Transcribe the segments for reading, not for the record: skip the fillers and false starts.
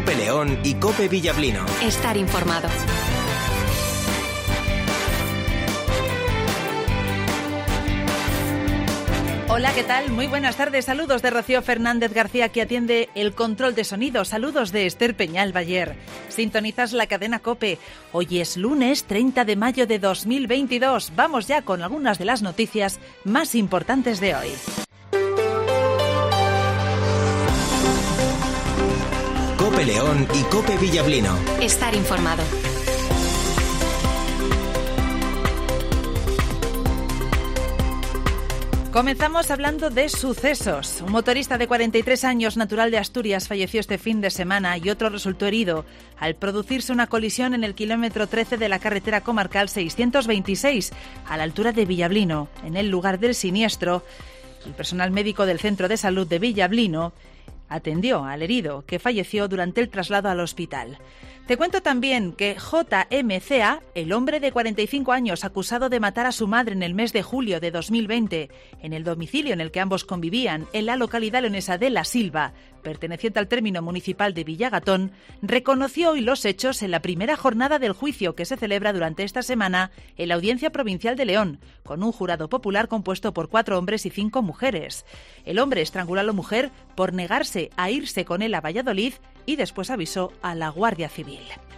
COPE León y COPE Villablino. Estar informado. Hola, ¿qué tal? Muy buenas tardes. Saludos de Rocío Fernández García, que atiende el control de sonido. Saludos de Esther Peñal Bayer. Sintonizas la cadena COPE. Hoy es lunes 30 de mayo de 2022. Vamos ya con algunas de las noticias más importantes de hoy. COPE León y COPE Villablino. Estar informado. Comenzamos hablando de sucesos. Un motorista de 43 años, natural de Asturias, falleció este fin de semana y otro resultó herido al producirse una colisión en el kilómetro 13 de la carretera comarcal 626, a la altura de Villablino. En el lugar del siniestro, el personal médico del Centro de Salud de Villablino atendió al herido, que falleció durante el traslado al hospital. Te cuento también que JMCA, el hombre de 45 años acusado de matar a su madre en el mes de julio de 2020, en el domicilio en el que ambos convivían, en la localidad leonesa de La Silva, perteneciente al término municipal de Villagatón, reconoció hoy los hechos en la primera jornada del juicio que se celebra durante esta semana en la Audiencia Provincial de León, con un jurado popular compuesto por 4 hombres y 5 mujeres. El hombre estranguló a la mujer por negarse a irse con él a Valladolid y después avisó a la Guardia Civil.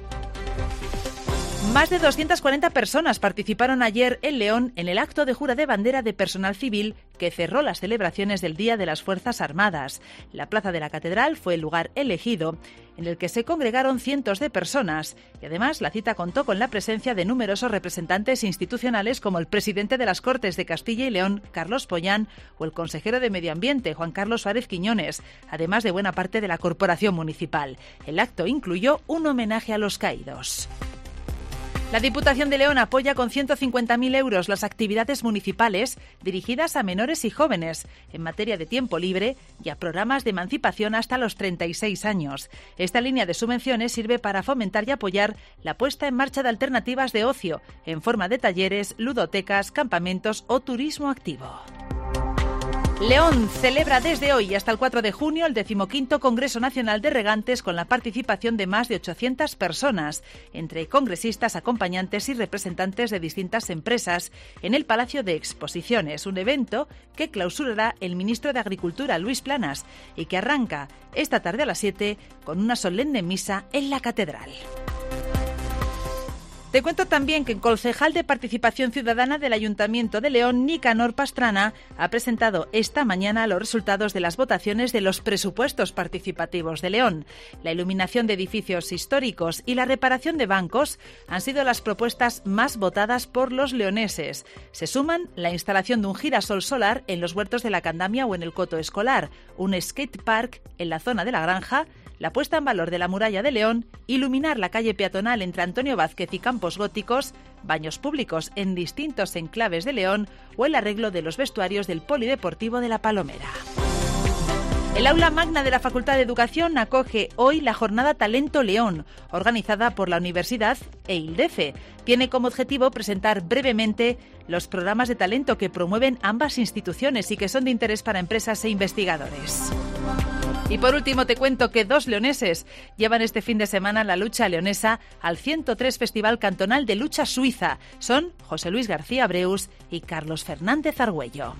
Más de 240 personas participaron ayer en León en el acto de jura de bandera de personal civil que cerró las celebraciones del Día de las Fuerzas Armadas. La plaza de la Catedral fue el lugar elegido en el que se congregaron cientos de personas y además la cita contó con la presencia de numerosos representantes institucionales como el presidente de las Cortes de Castilla y León, Carlos Pollán, o el consejero de Medio Ambiente, Juan Carlos Suárez Quiñones, además de buena parte de la corporación municipal. El acto incluyó un homenaje a los caídos. La Diputación de León apoya con 150.000 euros las actividades municipales dirigidas a menores y jóvenes en materia de tiempo libre y a programas de emancipación hasta los 36 años. Esta línea de subvenciones sirve para fomentar y apoyar la puesta en marcha de alternativas de ocio en forma de talleres, ludotecas, campamentos o turismo activo. León celebra desde hoy hasta el 4 de junio el 15º Congreso Nacional de Regantes con la participación de más de 800 personas, entre congresistas, acompañantes y representantes de distintas empresas, en el Palacio de Exposiciones, un evento que clausurará el ministro de Agricultura, Luis Planas, y que arranca esta tarde a las 7 con una solemne misa en la Catedral. Te cuento también que el concejal de Participación Ciudadana del Ayuntamiento de León, Nicanor Pastrana, ha presentado esta mañana los resultados de las votaciones de los presupuestos participativos de León. La iluminación de edificios históricos y la reparación de bancos han sido las propuestas más votadas por los leoneses. Se suman la instalación de un girasol solar en los huertos de la Candamia o en el Coto Escolar, un skate park en la zona de la Granja, la puesta en valor de la muralla de León, iluminar la calle peatonal entre Antonio Vázquez y Campos Góticos, baños públicos en distintos enclaves de León o el arreglo de los vestuarios del Polideportivo de La Palomera. El aula magna de la Facultad de Educación acoge hoy la jornada Talento León, organizada por la Universidad e ILDEFE. Tiene como objetivo presentar brevemente los programas de talento que promueven ambas instituciones y que son de interés para empresas e investigadores. Y por último te cuento que 2 leoneses llevan este fin de semana la lucha leonesa al 103 Festival Cantonal de Lucha Suiza. Son José Luis García Breus y Carlos Fernández Argüello.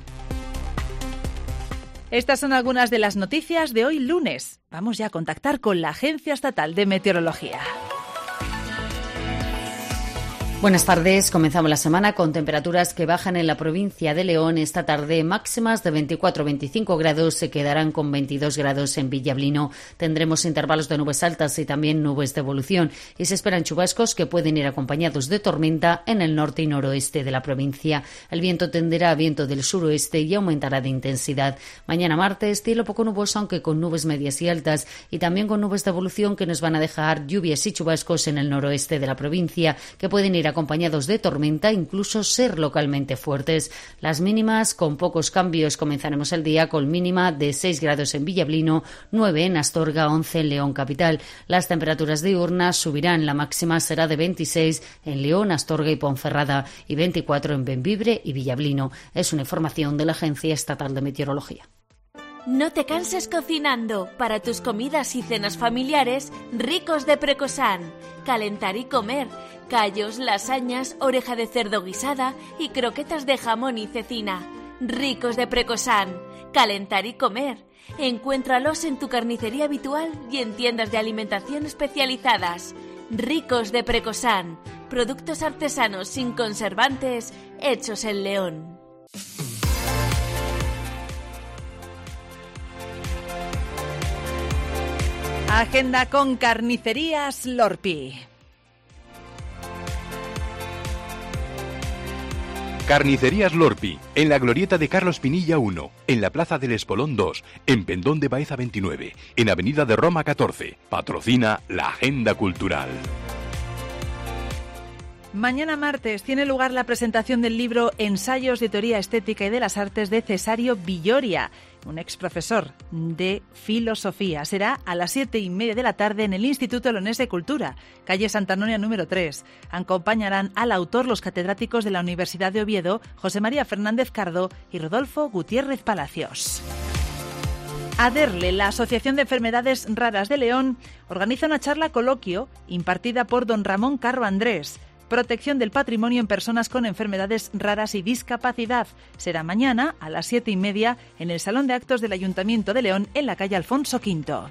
Estas son algunas de las noticias de hoy lunes. Vamos ya a contactar con la Agencia Estatal de Meteorología. Buenas tardes. Comenzamos la semana con temperaturas que bajan en la provincia de León. Esta tarde máximas de 24-25 grados, se quedarán con 22 grados en Villablino. Tendremos intervalos de nubes altas y también nubes de evolución y se esperan chubascos que pueden ir acompañados de tormenta en el norte y noroeste de la provincia. El viento tenderá a viento del suroeste y aumentará de intensidad. Mañana martes, cielo poco nuboso, aunque con nubes medias y altas y también con nubes de evolución que nos van a dejar lluvias y chubascos en el noroeste de la provincia que pueden ir acompañados de tormenta, incluso ser localmente fuertes. Las mínimas con pocos cambios. Comenzaremos el día con mínima de 6 grados en Villablino, 9 en Astorga, 11 en León capital. Las temperaturas diurnas subirán. La máxima será de 26 en León, Astorga y Ponferrada y 24 en Bembibre y Villablino. Es una información de la Agencia Estatal de Meteorología. No te canses cocinando. Para tus comidas y cenas familiares, Ricos de Precosán. Calentar y comer. Callos, lasañas, oreja de cerdo guisada y croquetas de jamón y cecina. Ricos de Precosán. Calentar y comer. Encuéntralos en tu carnicería habitual y en tiendas de alimentación especializadas. Ricos de Precosán. Productos artesanos sin conservantes, hechos en León. Agenda con Carnicerías Lorpi. Carnicerías Lorpi, en la glorieta de Carlos Pinilla 1, en la Plaza del Espolón 2, en Pendón de Baeza 29, en Avenida de Roma 14. Patrocina la Agenda Cultural. Mañana martes tiene lugar la presentación del libro Ensayos de Teoría Estética y de las Artes de Cesario Villoria, un exprofesor de filosofía. Será a las 7:30 de la tarde en el Instituto Leonés de Cultura, calle Santa Anonia número 3. Acompañarán al autor los catedráticos de la Universidad de Oviedo, José María Fernández Cardo y Rodolfo Gutiérrez Palacios. ADERLE, la Asociación de Enfermedades Raras de León, organiza una charla coloquio impartida por don Ramón Carro Andrés. Protección del patrimonio en personas con enfermedades raras y discapacidad. Será mañana a las 7:30 en el Salón de Actos del Ayuntamiento de León, en la calle Alfonso V.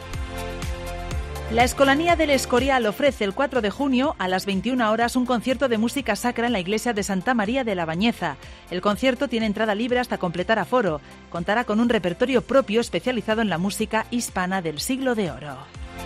La Escolanía del Escorial ofrece el 4 de junio a las 21 horas un concierto de música sacra en la iglesia de Santa María de la Bañeza. El concierto tiene entrada libre hasta completar aforo. Contará con un repertorio propio especializado en la música hispana del Siglo de Oro.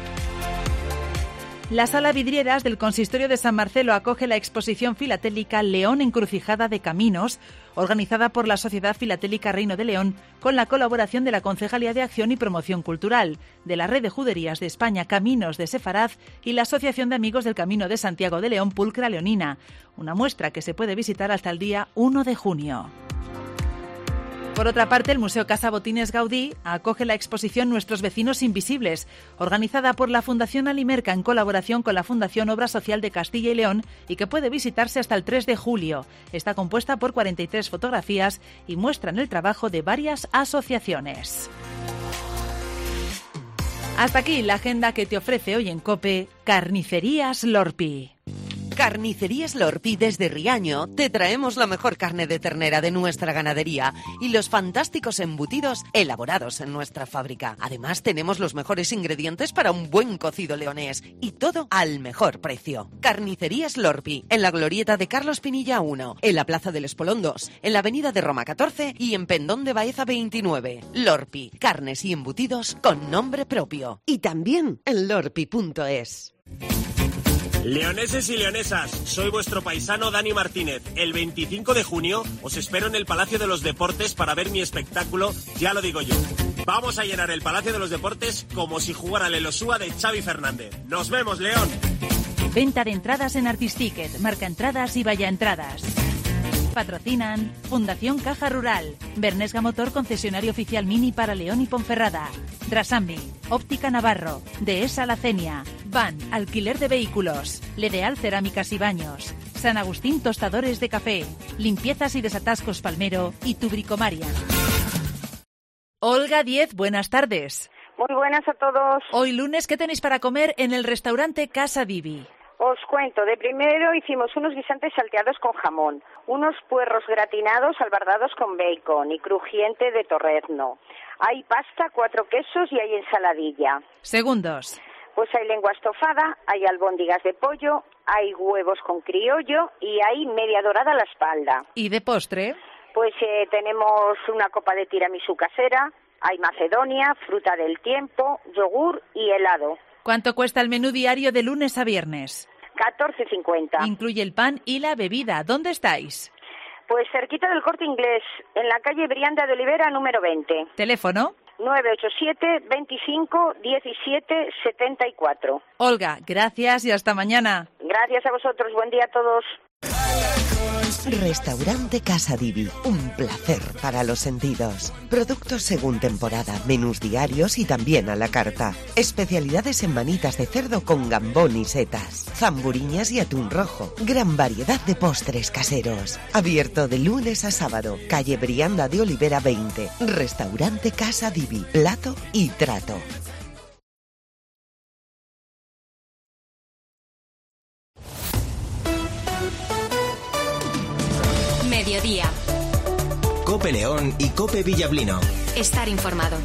La Sala Vidrieras del Consistorio de San Marcelo acoge la exposición filatélica León Encrucijada de Caminos, organizada por la Sociedad Filatélica Reino de León, con la colaboración de la Concejalía de Acción y Promoción Cultural, de la Red de Juderías de España Caminos de Sefaraz y la Asociación de Amigos del Camino de Santiago de León Pulcra Leonina, una muestra que se puede visitar hasta el día 1 de junio. Por otra parte, el Museo Casa Botines Gaudí acoge la exposición Nuestros Vecinos Invisibles, organizada por la Fundación Alimerca en colaboración con la Fundación Obra Social de Castilla y León y que puede visitarse hasta el 3 de julio. Está compuesta por 43 fotografías y muestran el trabajo de varias asociaciones. Hasta aquí la agenda que te ofrece hoy en COPE Carnicerías Lorpi. Carnicerías Lorpi desde Riaño te traemos la mejor carne de ternera de nuestra ganadería y los fantásticos embutidos elaborados en nuestra fábrica. Además tenemos los mejores ingredientes para un buen cocido leonés y todo al mejor precio. Carnicerías Lorpi, en la glorieta de Carlos Pinilla 1, en la Plaza del Espolón 2, en la Avenida de Roma 14 y en Pendón de Baeza 29. Lorpi, carnes y embutidos con nombre propio. Y también en lorpi.es. Leoneses y leonesas, soy vuestro paisano Dani Martínez. El 25 de junio os espero en el Palacio de los Deportes para ver mi espectáculo, ya lo digo yo. Vamos a llenar el Palacio de los Deportes como si jugara el Elosúa de Xavi Fernández. ¡Nos vemos, León! Venta de entradas en Artisticket, Marca Entradas y Vaya Entradas. Patrocinan Fundación Caja Rural, Bernesga Motor, concesionario oficial Mini para León y Ponferrada, Drasambi, Óptica Navarro, Dehesa La Cenia, Van, alquiler de vehículos, Ledeal Cerámicas y Baños, San Agustín Tostadores de Café, Limpiezas y Desatascos Palmero y Tubricomaria. Olga 10, buenas tardes. Muy buenas a todos. Hoy lunes, ¿qué tenéis para comer en el restaurante Casa Divi? Os cuento, de primero hicimos unos guisantes salteados con jamón, unos puerros gratinados albardados con bacon y crujiente de torrezno. Hay pasta, 4 quesos y hay ensaladilla. Segundos. Pues hay lengua estofada, hay albóndigas de pollo, hay huevos con criollo y hay media dorada a la espalda. ¿Y de postre? Pues tenemos una copa de tiramisú casera, hay macedonia, fruta del tiempo, yogur y helado. ¿Cuánto cuesta el menú diario de lunes a viernes? 14,50. Incluye el pan y la bebida. ¿Dónde estáis? Pues cerquita del Corte Inglés, en la calle Brianda de Olivera, número 20. ¿Teléfono? 987 25 17 74. Olga, gracias y hasta mañana. Gracias a vosotros. Buen día a todos. Restaurante Casa Divi, un placer para los sentidos. Productos según temporada, menús diarios y también a la carta. Especialidades en manitas de cerdo con gambón y setas, zamburiñas y atún rojo. Gran variedad de postres caseros. Abierto de lunes a sábado. Calle Brianda de Olivera 20. Restaurante Casa Divi, plato y trato. Mediodía. Cope León y Cope Villablino. Estar informado.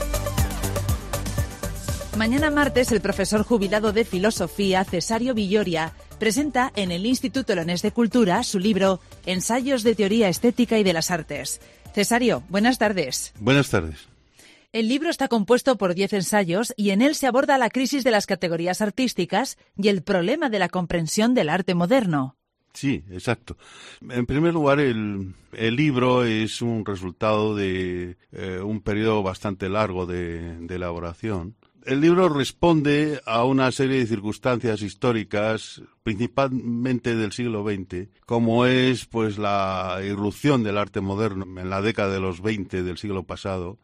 Mañana martes, el profesor jubilado de Filosofía, Cesario Villoria, presenta en el Instituto Leonés de Cultura su libro Ensayos de Teoría Estética y de las Artes. Cesario, buenas tardes. Buenas tardes. El libro está compuesto por 10 ensayos y en él se aborda la crisis de las categorías artísticas y el problema de la comprensión del arte moderno. Sí, exacto. En primer lugar, el libro es un resultado de un periodo bastante largo de elaboración. El libro responde a una serie de circunstancias históricas, principalmente del siglo XX, como es pues la irrupción del arte moderno en la década de los 20 del siglo pasado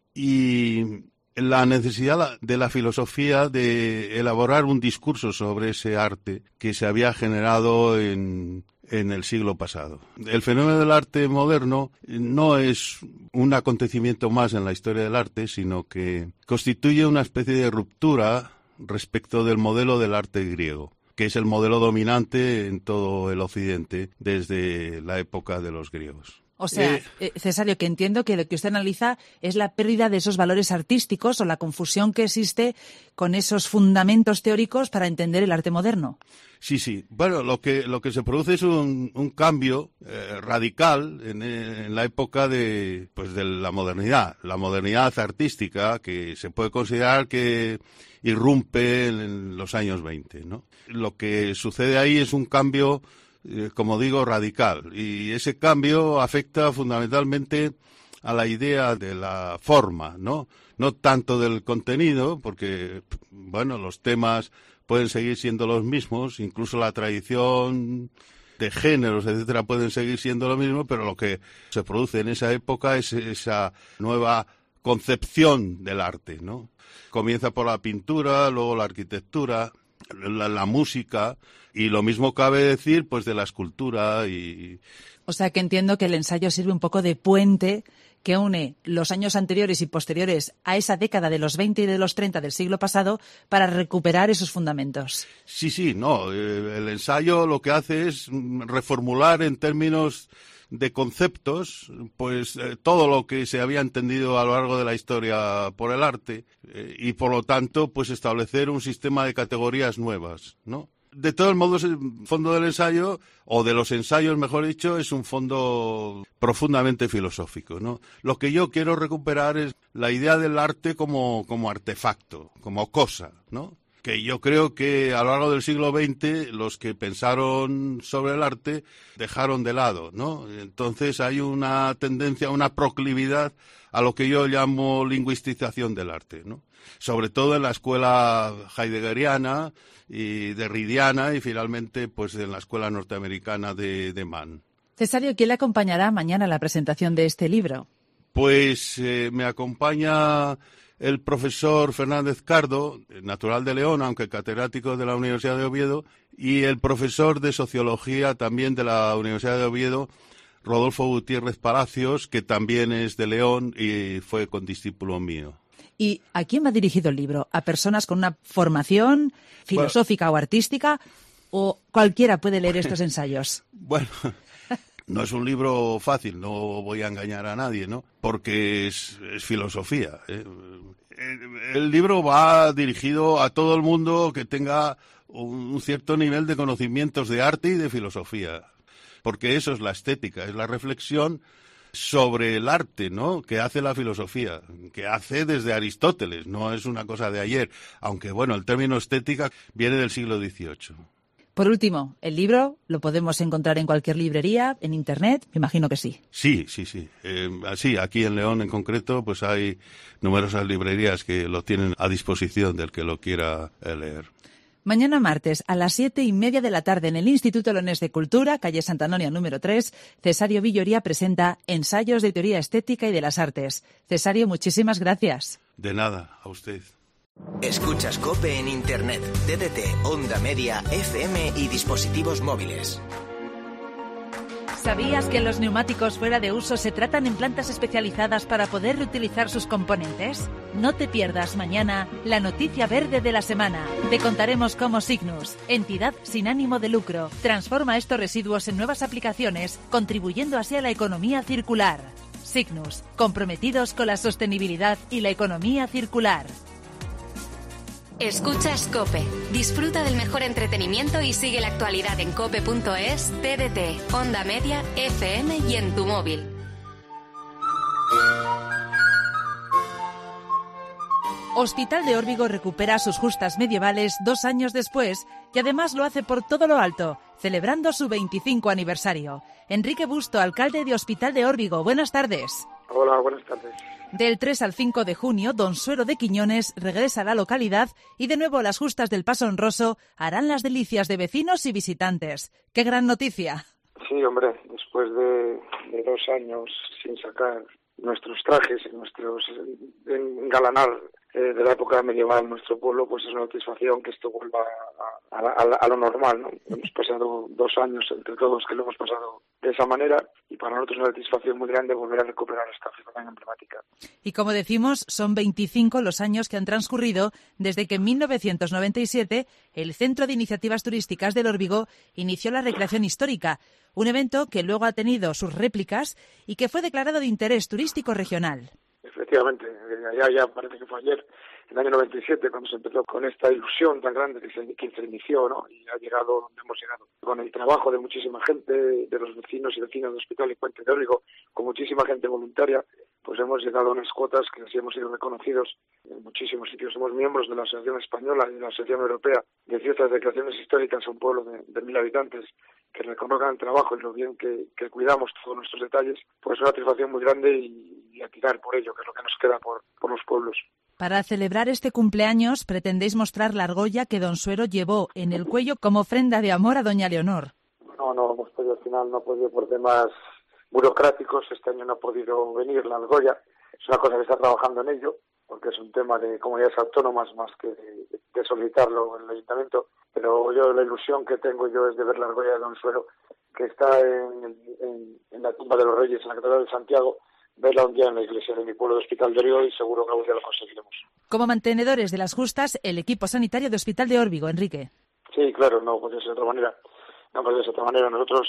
y la necesidad de la filosofía de elaborar un discurso sobre ese arte que se había generado en el siglo pasado. El fenómeno del arte moderno no es un acontecimiento más en la historia del arte, sino que constituye una especie de ruptura respecto del modelo del arte griego, que es el modelo dominante en todo el Occidente desde la época de los griegos. O sea, Cesario, que entiendo que lo que usted analiza es la pérdida de esos valores artísticos o la confusión que existe con esos fundamentos teóricos para entender el arte moderno. Sí. Bueno, lo que se produce es un cambio radical en la época de la modernidad artística, que se puede considerar que irrumpe en los años 20, ¿no? Lo que sucede ahí es un cambio, como digo, radical, y ese cambio afecta fundamentalmente a la idea de la forma, no tanto del contenido, porque bueno, los temas pueden seguir siendo los mismos, incluso la tradición de géneros, etcétera, pueden seguir siendo lo mismo, pero lo que se produce en esa época es esa nueva concepción del arte, ¿no? Comienza por la pintura, luego la arquitectura, la música, y lo mismo cabe decir pues de la escultura y... O sea que entiendo que el ensayo sirve un poco de puente que une los años anteriores y posteriores a esa década de los 20 y de los 30 del siglo pasado para recuperar esos fundamentos. Sí, no, el ensayo lo que hace es reformular en términos de conceptos, pues todo lo que se había entendido a lo largo de la historia por el arte y por lo tanto pues establecer un sistema de categorías nuevas, ¿no? De todos modos, el fondo del ensayo, o de los ensayos, mejor dicho, es un fondo profundamente filosófico, ¿no? Lo que yo quiero recuperar es la idea del arte como artefacto, como cosa, ¿no? Que yo creo que a lo largo del siglo XX los que pensaron sobre el arte dejaron de lado, ¿no? Entonces hay una tendencia, una proclividad a lo que yo llamo lingüistización del arte, ¿no? Sobre todo en la escuela heideggeriana y derridiana y finalmente pues en la escuela norteamericana de Mann. Cesario, ¿quién le acompañará mañana a la presentación de este libro? Pues me acompaña el profesor Fernández Cardo, natural de León, aunque catedrático de la Universidad de Oviedo, y el profesor de Sociología también de la Universidad de Oviedo, Rodolfo Gutiérrez Palacios, que también es de León y fue condiscípulo mío. ¿Y a quién va dirigido el libro? ¿A personas con una formación filosófica o artística? ¿O cualquiera puede leer estos ensayos? Bueno, no es un libro fácil, no voy a engañar a nadie, ¿no? Porque es filosofía. El libro va dirigido a todo el mundo que tenga un cierto nivel de conocimientos de arte y de filosofía. Porque eso es la estética, es la reflexión sobre el arte, ¿no?, que hace la filosofía, que hace desde Aristóteles, no es una cosa de ayer, aunque bueno, el término estética viene del siglo XVIII. Por último, ¿el libro lo podemos encontrar en cualquier librería, en Internet? Me imagino que sí. Sí. Sí, aquí en León en concreto, pues hay numerosas librerías que lo tienen a disposición del que lo quiera leer. Mañana martes a las 7:30 de la tarde en el Instituto Leonés de Cultura, calle Santa Anonia número 3, Cesario Villoría presenta Ensayos de Teoría Estética y de las Artes. Cesario, muchísimas gracias. De nada, a usted. Escuchas COPE en Internet, TDT, Onda Media, FM y dispositivos móviles. ¿Sabías que los neumáticos fuera de uso se tratan en plantas especializadas para poder reutilizar sus componentes? No te pierdas mañana la noticia verde de la semana. Te contaremos cómo Signus, entidad sin ánimo de lucro, transforma estos residuos en nuevas aplicaciones, contribuyendo así a la economía circular. Signus, comprometidos con la sostenibilidad y la economía circular. Escuchas COPE. Disfruta del mejor entretenimiento y sigue la actualidad en cope.es, TDT, Onda Media, FM y en tu móvil. Hospital de Órbigo recupera sus justas medievales 2 años después y además lo hace por todo lo alto, celebrando su 25 aniversario. Enrique Busto, alcalde de Hospital de Órbigo, buenas tardes. Hola, buenas tardes. Del 3 al 5 de junio, Don Suero de Quiñones regresa a la localidad y de nuevo las justas del Paso Honroso harán las delicias de vecinos y visitantes. ¡Qué gran noticia! Sí, hombre, después de 2 años sin sacar nuestros trajes, engalanar de la época medieval en nuestro pueblo, pues es una satisfacción que esto vuelva a lo normal, ¿no? Hemos pasado 2 años entre todos que lo hemos pasado de esa manera y para nosotros es una satisfacción muy grande volver a recuperar esta fiesta tan emblemática. Y como decimos, son 25 los años que han transcurrido desde que en 1997 el Centro de Iniciativas Turísticas del Órbigo inició la recreación histórica, un evento que luego ha tenido sus réplicas y que fue declarado de interés turístico regional. Efectivamente, ya parece que fue ayer, en el año 97, cuando se empezó con esta ilusión tan grande que se inició, ¿no? Y ha llegado donde hemos llegado. Con el trabajo de muchísima gente, de los vecinos y vecinas del Hospital y Puente de Órbigo, con muchísima gente voluntaria, pues hemos llegado a unas cuotas que así hemos sido reconocidos en muchísimos sitios. Somos miembros de la Asociación Española y de la Asociación Europea de Ciertas Declaraciones Históricas, un pueblo de 1.000 habitantes que reconozcan el trabajo y lo bien que cuidamos todos nuestros detalles, pues es una satisfacción muy grande y a tirar por ello, que es lo que nos queda por los pueblos. Para celebrar este cumpleaños pretendéis mostrar la argolla que Don Suero llevó en el cuello como ofrenda de amor a Doña Leonor. No hemos podido, al final no ha podido por temas burocráticos, este año no ha podido venir la argolla, es una cosa que está trabajando en ello, porque es un tema de comunidades autónomas más que de solicitarlo en el ayuntamiento, pero yo la ilusión que tengo yo es de ver la argolla de Don Suero, que está en la tumba de los Reyes, en la Catedral de Santiago, verla un día en la iglesia de mi pueblo de Hospital de Órbigo y seguro que algún día lo conseguiremos. Como mantenedores de las justas, el equipo sanitario de Hospital de Órbigo, Enrique. Sí, claro, no puede ser de otra manera. Nosotros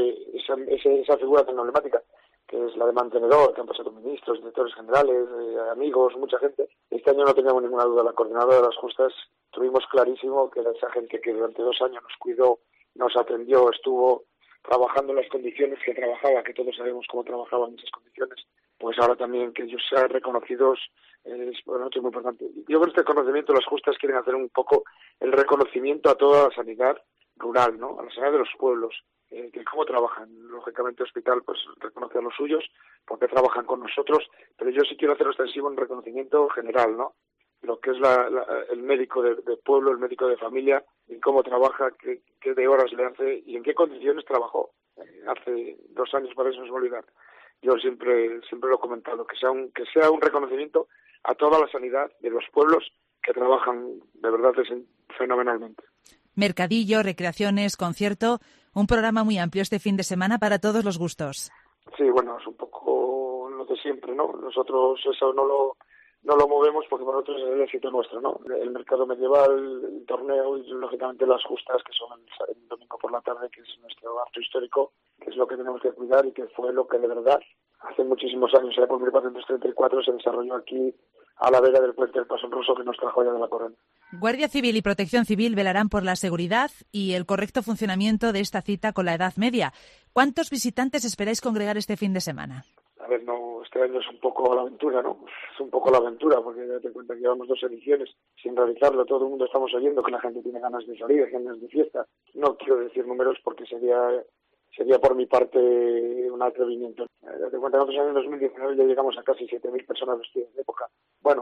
esa figura tan emblemática, que es la de mantenedor, que han pasado ministros, directores generales, amigos, mucha gente. Este año no teníamos ninguna duda. La coordinadora de las justas tuvimos clarísimo que era esa gente que durante 2 años nos cuidó, nos atendió, estuvo trabajando en las condiciones que trabajaba, que todos sabemos cómo trabajaba en esas condiciones, pues ahora también que ellos sean reconocidos es para nosotros muy importante. Yo con este reconocimiento las justas quieren hacer un poco el reconocimiento a toda la sanidad rural, ¿no? A la sanidad de los pueblos, que cómo trabajan. Lógicamente el hospital pues reconoce a los suyos porque trabajan con nosotros, pero yo sí quiero hacer extensivo un reconocimiento general, ¿no? Lo que es el médico de pueblo, el médico de familia, y cómo trabaja, qué de horas le hace y en qué condiciones trabajó. Hace 2 años, para eso no se me olvidar. Yo siempre lo he comentado, que sea un reconocimiento a toda la sanidad de los pueblos que trabajan de verdad fenomenalmente. Mercadillo, recreaciones, concierto, un programa muy amplio este fin de semana para todos los gustos. Sí, bueno, es un poco lo de siempre, ¿no? Nosotros eso no lo movemos porque para nosotros es el éxito nuestro, ¿no? El mercado medieval, el torneo y lógicamente las justas que son el domingo por la tarde, que es nuestro acto histórico, que es lo que tenemos que cuidar y que fue lo que de verdad hace muchísimos años, por 1434, se desarrolló aquí a la vera del puente del Paso Honroso, que nos trajo ya de la corona. Guardia Civil y Protección Civil velarán por la seguridad y el correcto funcionamiento de esta cita con la Edad Media. ¿Cuántos visitantes esperáis congregar este fin de semana? A ver, este año es un poco la aventura, ¿no? Es un poco la aventura, porque date cuenta que llevamos 2 ediciones sin realizarlo. Todo el mundo estamos oyendo que la gente tiene ganas de salir, ganas de fiesta. No quiero decir números porque sería por mi parte un atrevimiento. Date cuenta que nosotros en el 2019 ya llegamos a casi 7.000 personas vestidas de época. Bueno,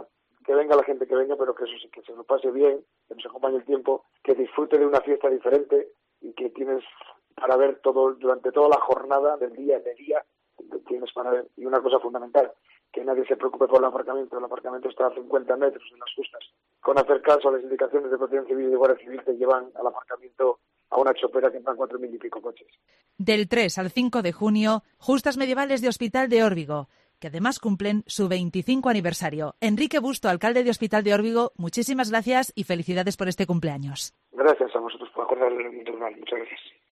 que venga la gente que venga, pero que eso sí, que se lo pase bien, que nos acompañe el tiempo, que disfrute de una fiesta diferente y que tienes para ver todo durante toda la jornada del día, tienes para ver. Y una cosa fundamental, que nadie se preocupe por el aparcamiento está a 50 metros en las justas. Con hacer caso a las indicaciones de Protección Civil y de Guardia Civil te llevan al aparcamiento a una chopera que entran 4.000 y pico coches. Del 3 al 5 de junio, Justas Medievales de Hospital de Órbigo, que además cumplen su 25 aniversario. Enrique Busto, alcalde de Hospital de Órbigo, muchísimas gracias y felicidades por este cumpleaños. Gracias a vosotros por acordar el normal. Muchas gracias.